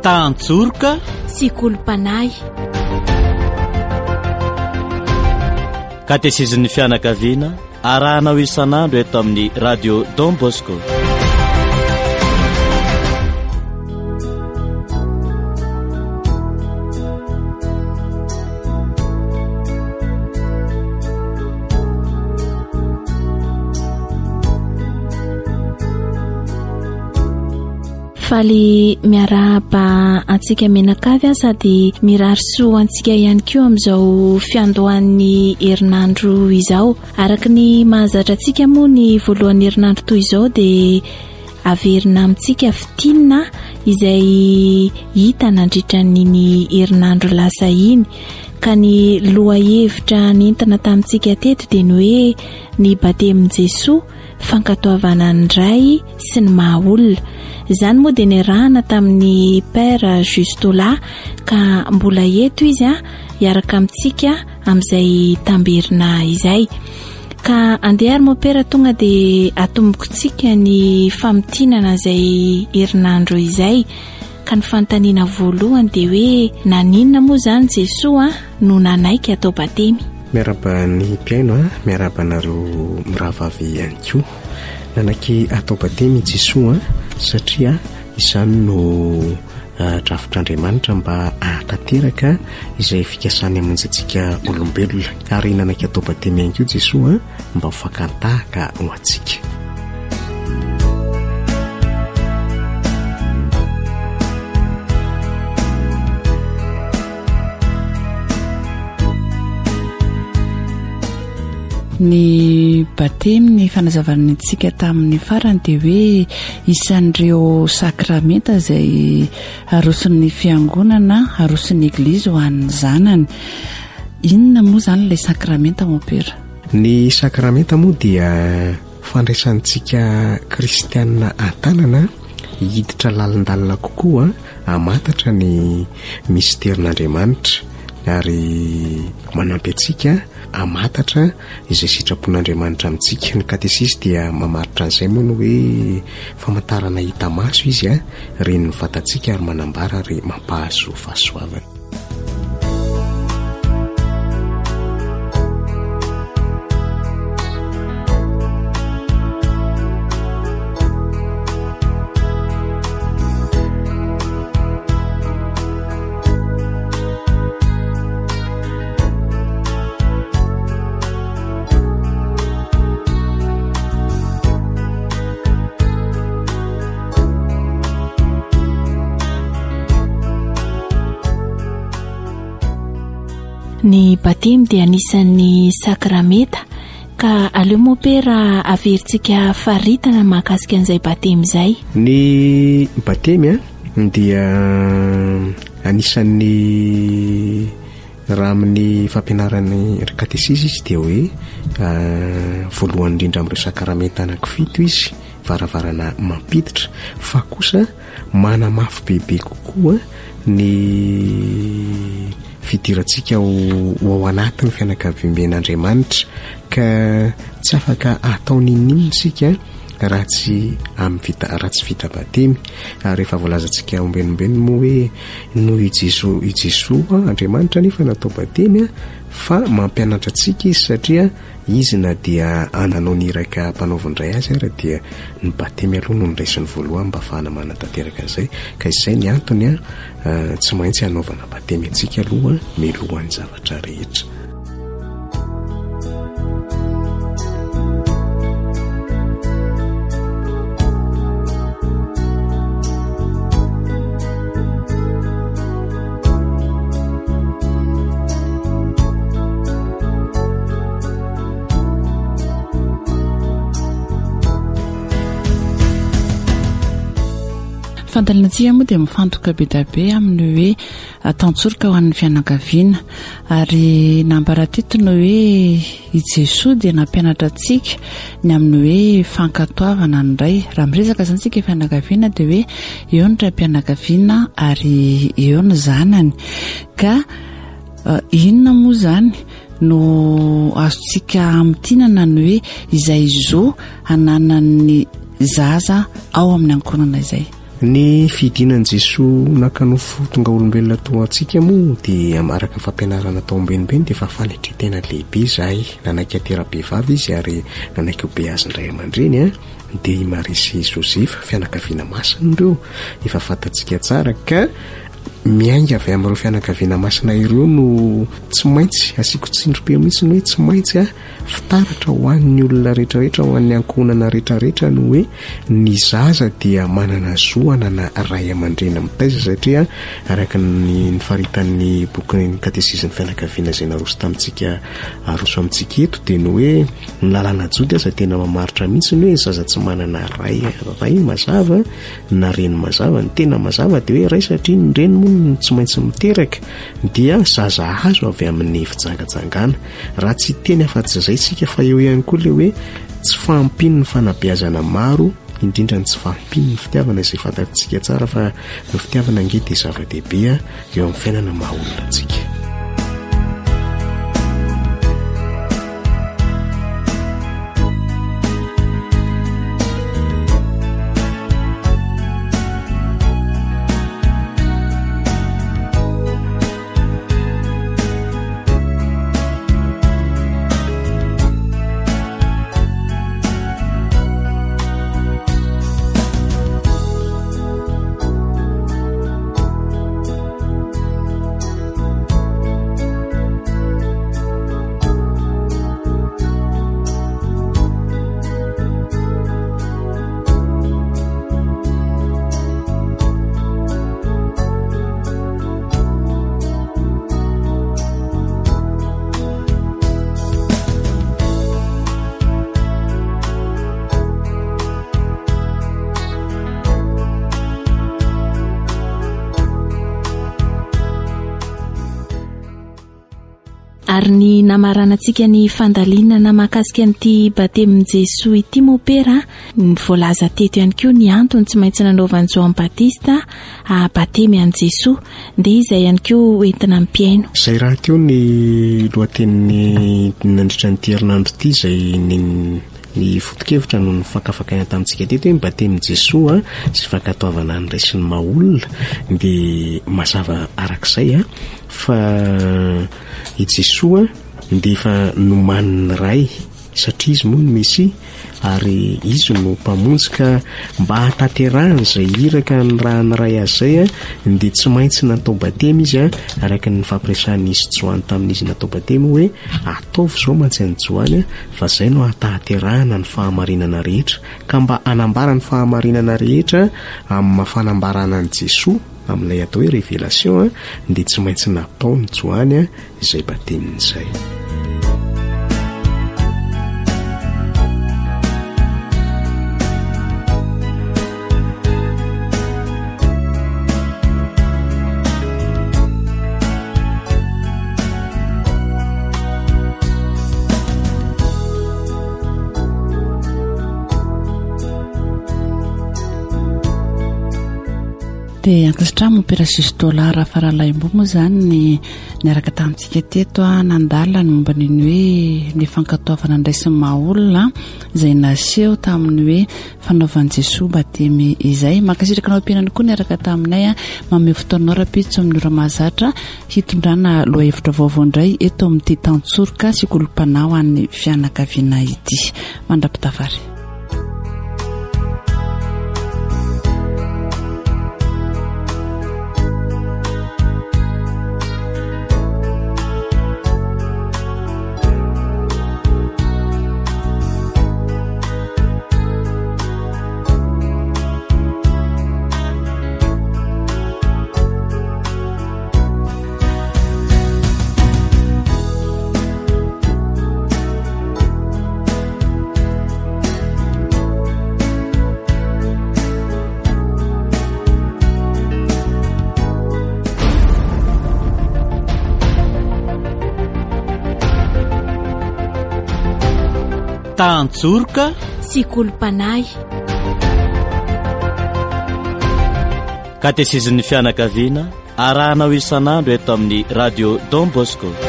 Tantsorika sy kolompanay. Katezizin'ny fianakaviana arahanao isan'andro eto amin'ny radio Don Bosco. Faly miarahaba antsika menakavy sady mirary soa antsika ihany koa amin'izao fiandohan'ny herinandro izao. Araka ny mahazatra antsika moa ny voalohan'ny herinandro toy izao dia averina amintsika fitinina izay hita nandritra ny herinandro lasa iny. Ka ny lohahevitra nentana tamintsika teto dia ny hoe ny batemin'i Jesoa, fankatoavana ny ray sy ny mahaolona. Izany moa dia nirahana tamin'ny Père Justola ka mbola eto izy hiaraka amintsika amin'izay tamberina izay. Ka andeha mo Père tonga dia atombokontsika ny famintinana izay herinandro izay. Ka ny fanontaniana voalohany dia hoe naninona moa izany Jesoa no nanaiky atao batemy. Miaraba ny mpiaino miaraba nareo miravavy ihany koa. Nanaiky atao batemy Jesoa satria izany no drafitr'Andriamanitra mba ahatanteraka izay fikasany hamonjy antsika olombelona. Ary nanaiky atao batemy ihany koa Jesoa mba ho fakantahaka ho antsika. Ny batemy ny fanazavan'ny antsika tamin'ny farany dia hoe isan'ireo sakramenta izay arosin'ny fiangonana, arosin'ny eglizy ho an'ny zanany. Inona moa izany ilay sakramenta mo Pera? Ny sakramenta moa dia fandraisantsika kristianina an-tanana hiditra lalindalina kokoa hamantatra ny misterin'Andriamanitra ary manampy antsika hamantatra izay sitrapon'Andriamanitra amintsika. Ny katesisy dia mamaritra an'izay moa no hoe famantarana hita maso izy reny ny vatantsika ary manambara ary mampahazo fahasoavana. Ny batemy dia anisan'ny sakramenta ka aleo moa Pera averintsika faritana mahakasika an'izay batemy izay. Ny batemy dia anisan'ny raha amin'ny fampianaran'ny katesisy izy dia hoe voalohany indrindra amin'ireo sakramenta anankifito izy, varavarana mampiditra, fa kosa manamafy bebe kokoa ny fidirantsika ho ao anatin'ny fianakavian'Andriamanitra ka tsy afaka atao ninninona isika raha tsy vita batemy. Rehefa voalazantsika ombenombeno moa hoe noho i Jesoa Andriamanitra nefa natao batemy fa mampianatra antsika izy satria izy na dia ananao niraka mpanaovindray azy raha dia ny batemy aloha no niraisiny voalohany mba ahafahana manatanteraka an'izay. Ka izay ny antony tsy maintsy hanaovana batemy antsika aloha milohan'ny zavatra rehetra. Fandalinantsika moa dia mifantoka be da be amin'ny hoe tantsorika ho an'ny fianakaviana ary namparateto ny hoe i Jesoa dia nampianatra antsika ny amin'ny hoe fankatoavana ny ray. Raha miresaka izany tsika fianakaviana dia hoe eo ny raim-pianakaviana ary eo ny zanany. Ka inona moa izany no azontsika amintinana ny hoe izay zo hananan'ny zaza ao amin'ny ankonana izay? ny fidinan' Jesoa nakanofo tonga olombelona to antsika moa dia araka fampianarana tao ambenimbeny dia fahafaletry tena lehibe izahay. Nanaiky tera-behivavy izy ary nanaiky ho be azy indray aman-dreny dia Maria Josefa fianakaviana masina ireo efa fantatsika tsara ka miainga avy amin'ireo fianakaviana masina ireo no tsy maintsy asiako tsindrom-peo mihitsy hoe tsy maintsy fitaratra ho an'ny olona rehetrarehetra, ho an'ny ankohonana rehetrarehetra no hoe ny zaza dia manana zoana na ray aman-dreny mitaiza satria araka ny faritan'ny boky katesizm'ny fianakaviana izay naroso tamintsika aroso amintsika eto dia no hoe ny lalàna jody aza tena mamaritra mihitsy ny hoe zaza tsy manana ray mazava na reny mazava. Ny tena mazava dia hoe ray satria ny reny moa tsy maintsy miteraka dia zaza azo avy amin'ny fijangajangana. Raha tsy teny afa-tsy izay sika fa eo ihany koa le hoe tsy fahampiny ny fanabeazana maro, indrindra ny tsy fahampiny ny fitiavana izay fantatsika tsara fa ny fitiavana nge dia zava-dehibe eo amin'ny fiainana maha-olona antsika. Ary ny namaranantsika ny fandalinana mahakasika an'ity batemin' Jesoa ity mopera ny voalaza teto ihany koa ny antony tsy maintsy nanaovan'i Joan Baptiste batemy an' Jesoa dia izay ihany koa entina mpiaino. Izay raha teo ny lohatenin'ny nandritra nyity herinandro ity izay ny foto-kevitra no ny fakafakaina tamintsika teto hoe ny batemin' Jesoa sy fankatoavana ny raisiny maha-olona dia mazava arak'izay fa i Jesoa dia efa nomaniny ray satria izy moa no Mesia ary izy no mpamonjy ka mba hatanterahana izay iraka ny raha ny ray azy izay dia tsy maintsy natao batemy izy araka ny fampiresahan'izy Joany tamin'izy natao batemy hoe ataovy izao mantsy ny Joany fa izay no hataterahana ny fahamarinana rehetra ka mba hanambara ny fahamarinana rehetra amin'ny fanambarana an'i Jesoa amin'ilay atao hoe révélation dia tsy maintsy natao ny Joany izay batemin'izay. Dia ankasitrano mopera $6 faralaim-bo moa izany ny araka tamintsika teto nandala ny momba niny hoe ny fankatoavana ndraisin'ny maha-olona izay naseho tamin'ny hoe fanaovan'i Jesoa batemy izay. Mankasitraka anao ampianany koa ny araka taminay manome fotoanao rapitso amin'ny ora mahazatra hitondrana lohahevitra vaovao indray eto amin'ity tantsorika sy kolom-panao an'ny fianakaviana ity. Mandrapitafary. Tantsorika sy kolom-panay. Katesizin'ny fianakaviana arahanao isan'andro eto amin'ny radio Don Bosco.